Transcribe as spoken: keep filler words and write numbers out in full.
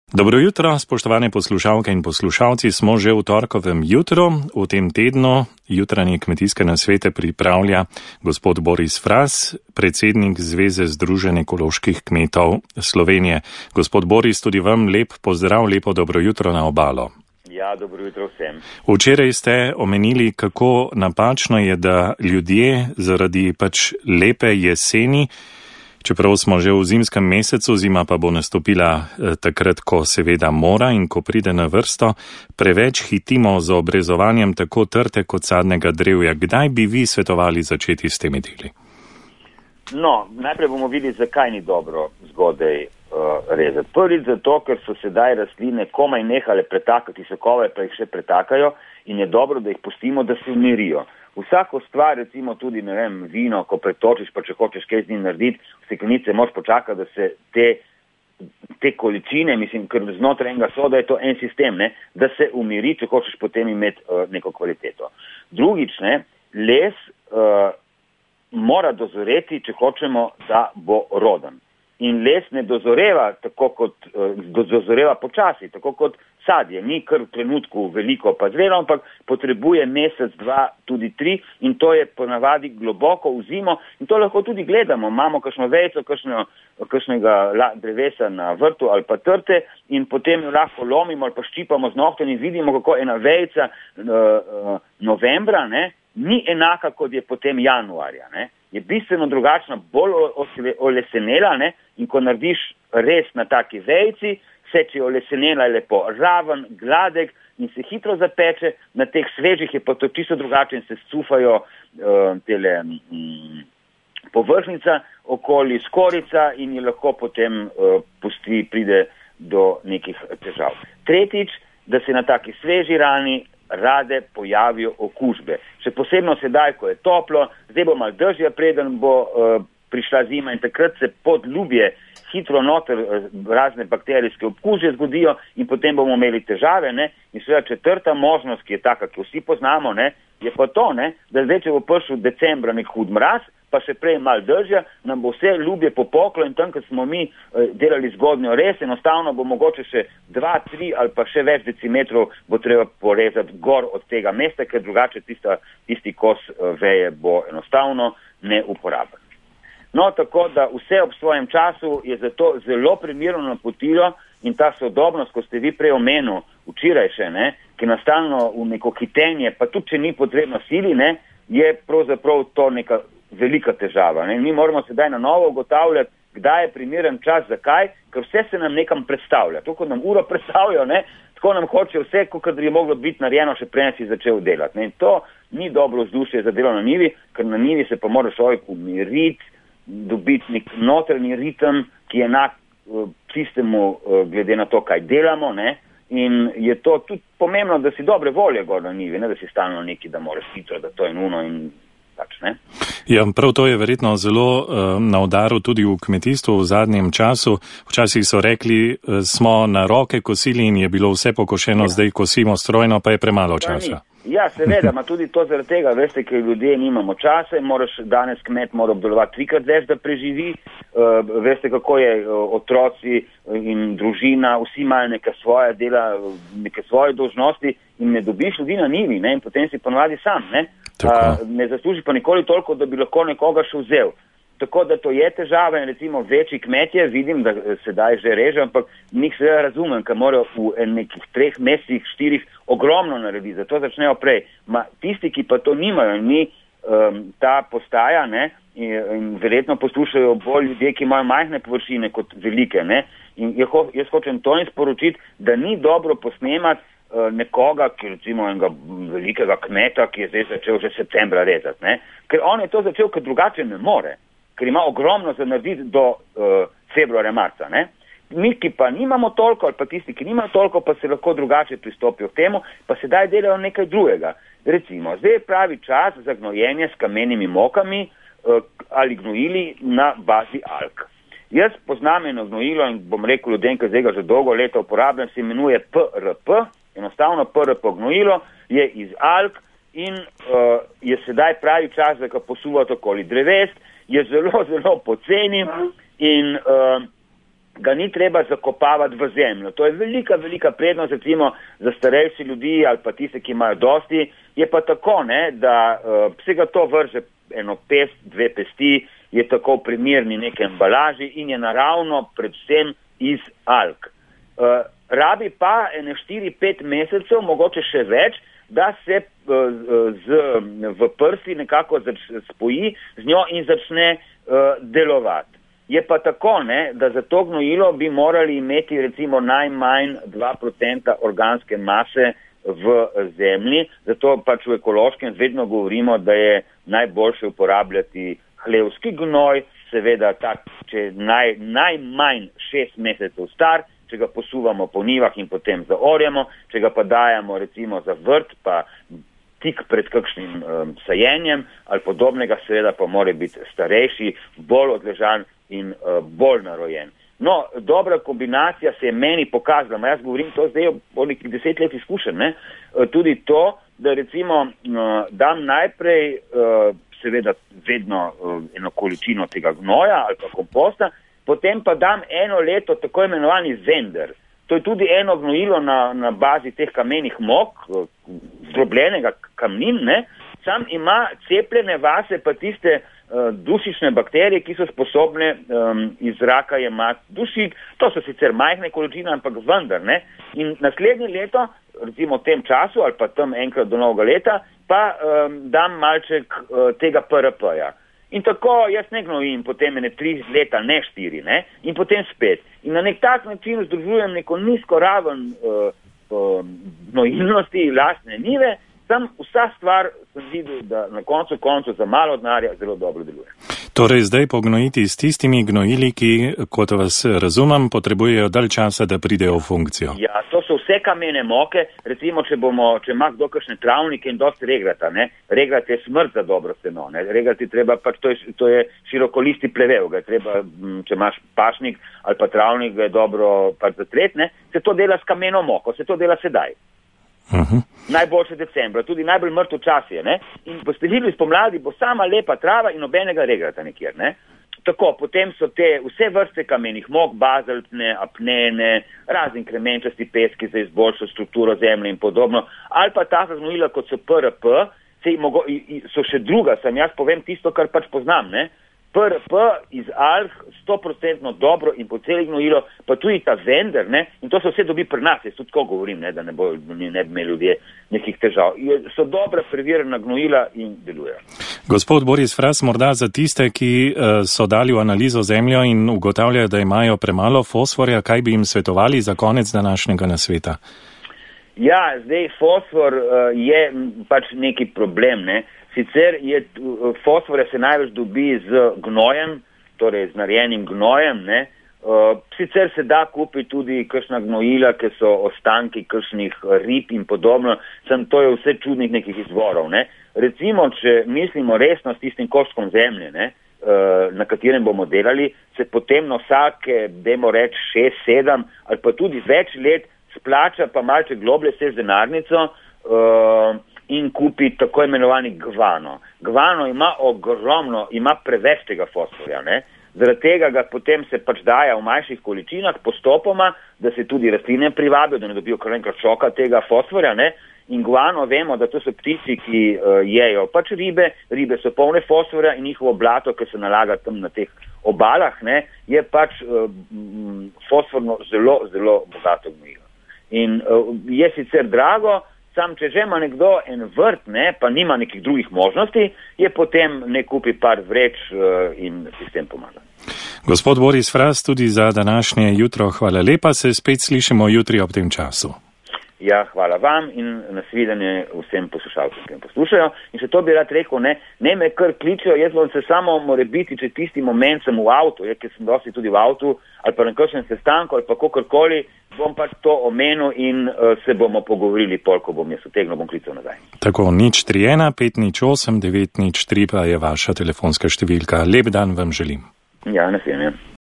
Dobro jutro, spoštovane poslušalke in poslušalci, smo že v torkovem jutru. V tem tednu jutranje kmetijske nasvete pripravlja gospod Boris Fras, predsednik Zveze Združenj ekoloških kmetov Slovenije. Gospod Boris, tudi vam lep pozdrav, lepo dobro jutro na obalo. Ja, dobro jutro vsem. Včeraj ste omenili, kako napačno je, da ljudje zaradi pač lepe jeseni, čeprav smo že v zimskem mesecu, zima pa bo nastopila eh, takrat, ko seveda mora in ko pride na vrsto, preveč hitimo z obrezovanjem tako trte kot sadnega drevja. Kdaj bi vi svetovali začeti s temi deli? No, najprej bomo videli, zakaj ni dobro zgodaj uh, rezati. Prvič zato, ker so sedaj rastline komaj nehale pretakati sokove, pa jih še pretakajo in je dobro, da jih pustimo, da se umirijo. Vsako stvar, recimo tudi, ne vem, vino, ko pretočiš, pa če hočeš kaj z njim narediti, v steklenice moraš počakati, da se te, te količine, mislim, ker znotraj enega soda je to en sistem, ne, da se umiri, če hočeš potem imeti uh, neko kvaliteto. Drugič, ne, les uh, mora dozoreti, če hočemo, da bo roden. In les ne dozoreva tako kot, uh, dozoreva počasi, tako kot sadje. Ni kar v trenutku veliko pa zrelo, ampak potrebuje mesec, dva, tudi tri in to je ponavadi globoko v zimo in to lahko tudi gledamo. Imamo kakšno vejico, kakšno, kakšnega drevesa na vrtu ali pa trte in potem jo lahko lomimo ali pa ščipamo z nohtem in vidimo, kako ena vejica uh, uh, novembra, ne, ni enaka, kot je potem januarja, ne. Je bistveno drugačna, bolj olesenela, ne, in ko narediš res na taki vejici, se če je olesenela je lepo raven, gladek in se hitro zapeče, na teh svežih je pa to čisto drugače in se scufajo uh, tele um, površnica okoli skorica in je lahko potem uh, pusti, pride do nekih težav. Tretjič, da se na taki sveži rani rade pojavijo okužbe. Še posebno sedaj, ko je toplo, zdaj bo malo dežja, preden bo uh, prišla zima in takrat se podljubje hitro noter razne bakterijske okužbe zgodijo in potem bomo imeli težave, ne, in seveda četrta možnost, ki je taka, ki vsi poznamo, ne, je pa to, ne, da zdaj, če bo prišel decembra nek hud mraz, pa še prej malo dežja, nam bo vse ljubje popoklo in tam, ko smo mi eh, delali zgodnjo res, enostavno bo mogoče še dva, tri ali pa še več decimetrov bo treba porezati gor od tega mesta, ker drugače tista, tisti kos eh, veje bo enostavno neuporaben. No, tako da vse ob svojem času je zato zelo primerno napotilo in ta sodobnost, ko ste vi prej omenil včeraj še, ne, ki nastalno v neko hitenje, pa tudi če ni potrebno sili, ne, je pravzaprav to neka velika težava. Ne. Mi moramo sedaj na novo ugotavljati, kdaj je primeren čas, zakaj, ker vse se nam nekam predstavlja. To, ko nam uro predstavljajo, ne, tako nam hoče vse, kot bi moglo biti narejeno, še prej si začel delati. Ne. In to ni dobro vzdušje za delo na njivi, ker na njivi se pa mora človek umiriti, dobiti nek notranji ritem, ki je enak uh, sistemu uh, glede na to, kaj delamo, ne, in je to tudi pomembno, da si dobre volje gor na njivi, ne, da si stalno neki, da moraš hitro, da to je nuno in tač, ne. Ja, prav to je verjetno zelo uh, na udaru tudi v kmetijstvu v zadnjem času. Včasih so rekli, uh, smo na roke kosili in je bilo vse pokošeno, ja. Zdaj kosimo strojno, pa je premalo časa. Ja, seveda, ma tudi to zaradi tega, veste, ker ljudje nimamo časa in moraš danes kmet mora obdelovati trikrat več, da preživi. Uh, veste, kako je uh, otroci in družina, vsi imajo neka svoja dela, neke svoje dolžnosti in ne dobiš ljudi na njivi, ne, in potem si ponovadi sam, ne. Uh, ne zasluži pa nikoli toliko, da bi lahko nekoga še vzel. Tako da to je težava in recimo večji kmetje, vidim, da sedaj že reže, ampak njih se razumem, ker morajo v nekih treh mesecih, štirih ogromno narediti, zato začnejo prej. Ma tisti, ki pa to nimajo in mi um, ta postaja, ne, in, in verjetno poslušajo bolj ljudje, ki imajo majhne površine kot velike, ne, in jaz hočem to in sporočiti, da ni dobro posnemati uh, nekoga, ki recimo enega velikega kmeta, ki je zdaj začel že septembra rezati, ne, ker on je to začel, ker drugače ne more. Ker ima ogromno za narediti do uh, februarja, marca, ne. Mi, ki pa nimamo toliko, ali pa tisti, ki nimajo toliko, pa se lahko drugače pristopijo k temu, pa sedaj delajo nekaj drugega. Recimo, zdaj je pravi čas za gnojenje s kamenimi mokami uh, ali gnojili na bazi alg. Jaz poznam eno gnojilo in bom rekel ljudem, ki zdaj ga že dolgo leta uporabljam, se imenuje P R P, enostavno P R P gnojilo, je iz alg in uh, je sedaj pravi čas, da ga posuvate okoli dreves, je zelo, zelo poceni in uh, ga ni treba zakopavati v zemljo. To je velika, velika prednost, recimo za starejši ljudi ali pa tiste, ki imajo dosti. Je pa tako, ne, da uh, se ga to vrže eno pest, dve pesti, je tako v primerni neke embalaži in je naravno predvsem iz alg. Uh, rabi pa ene štiri, pet mesecev, mogoče še več, da se uh, z, v prsi nekako zač, spoji z njo in začne uh, delovati. Je pa tako, ne, da za to gnojilo bi morali imeti recimo najmanj dva procenta organske mase v zemlji, zato pač v ekološkem vedno govorimo, da je najboljše uporabljati hlevski gnoj, seveda tak, če naj, najmanj šest mesecev star, če ga posuvamo po nivah in potem zaorjamo, če ga pa dajemo recimo za vrt, pa tik pred kakšnim um, sajenjem ali podobnega, seveda pa mora biti starejši, bolj odležan in uh, bolj narojen. No, dobra kombinacija se je meni pokazala, jaz govorim to zdaj o nekih deset let izkušenj, ne, tudi to, da recimo uh, dam najprej uh, seveda vedno uh, eno količino tega gnoja ali pa komposta, potem pa dam eno leto tako imenovani zender. To je tudi eno gnojilo na, na bazi teh kamenih mok, zdrobljenega kamnin, ne, sam ima cepljene vase pa tiste uh, dušične bakterije, ki so sposobne um, iz zraka jemati dušik. To so sicer majhne količine, ampak vendar, ne. In naslednje leto, recimo v tem času ali pa tam enkrat do novega leta, pa um, dam malček uh, tega P R P-ja. In tako jaz ne gnojim potem ene tri leta, ne štiri, ne, in potem spet. In na nek tak način združujem neko nizko raven uh, uh, gnojilnosti, lastne njive, tam vsa stvar sem videl, da na koncu koncu za malo denarja zelo dobro deluje. Torej zdaj pognojiti s tistimi gnojili, ki, kot vas razumem, potrebujejo dalj časa, da pridejo v funkcijo. Ja, to so vse kamene moke, recimo, če bomo, če ima kdo kakšne travnike in dosti regrata, ne, regrat je smrt za dobro seno, ne, regrat je treba, pač to je, to je širokolisti plevel, ga je treba, če imaš pašnik ali pa travnik, ga je dobro pač zatret, ne, se to dela s kameno moko, se to dela sedaj. Uh-huh. Najboljše decembra, tudi najbolj mrtv čas je, ne? In boste videli spomladi, bo sama lepa trava in nobenega regrata nekjer, ne? Tako, potem so te vse vrste kamenih mok, bazaltne, apnene, razni kremenčasti peski za izboljšo strukturo zemlje in podobno, ali pa taka gnojila, kot so P R P, se mogo, so še druga, sem jaz povem tisto, kar pač poznam, ne? P R P iz alg, sto procentno dobro in poceli gnojilo, pa tudi ta zender, ne, in to se vse dobi pri nas, jaz tudi tako govorim, ne, da ne bo, ne bi imeli ljudje nekih težav. So dobra preverjena gnojila in delujejo. Gospod Boris Fras, morda za tiste, ki uh, so dali v analizo zemljo in ugotavljajo, da imajo premalo fosforja, kaj bi jim svetovali za konec današnjega nasveta? Ja, zdaj fosfor uh, je pač neki problem, ne. Sicer je fosforja se največ dobi z gnojem, torej z narejenim gnojem, ne. Uh, sicer se da kupiti tudi kakšna gnojila, ki so ostanki kakšnih rib in podobno, sem to je vse čudnih nekih izvorov, ne. Recimo, če mislimo resno s tistim koščkom zemlje, ne, uh, na katerem bomo delali, se potem na vsake, dajmo reči, šest, sedem ali pa tudi več let splača pa malce globlje se z denarnico, uh, in kupi tako imenovani gvano. Gvano ima ogromno, ima preveč tega fosforja, ne. Zaradi tega ga potem se pač daja v manjših količinah postopoma, da se tudi rastline privabijo, da ne dobijo kar enkrat šoka tega fosforja, ne. In gvano vemo, da to so ptici, ki uh, jejo pač ribe, ribe so polne fosforja in njihovo blato, ki se nalaga tam na teh obalah, ne, je pač uh, fosforno zelo, zelo bogato gnojilo. In uh, je sicer drago, sam, če že ima nekdo en vrt, ne, pa nima nekih drugih možnosti, je potem ne kupi par vreč uh, in sistem pomaga. Gospod Boris Fras, tudi za današnje jutro hvala lepa, se spet slišimo jutri ob tem času. Ja, hvala vam in nasvidenje vsem poslušalcem, ki me poslušajo. In še to bi rad rekel, ne, ne me kar kličejo, jaz bom se samo more biti, če tisti moment sem v avtu, je, ker sem dosti tudi v avtu, ali pa na kakšnem sestanku, ali pa kakorkoli, bom pač to omenil in uh, se bomo pogovorili pol, ko bom jaz utegnil, bom klical nazaj. Tako, nič tri ena, pet nič osem, devet nič tri pa je vaša telefonska številka. Lep dan vam želim. Ja, nasvidenje.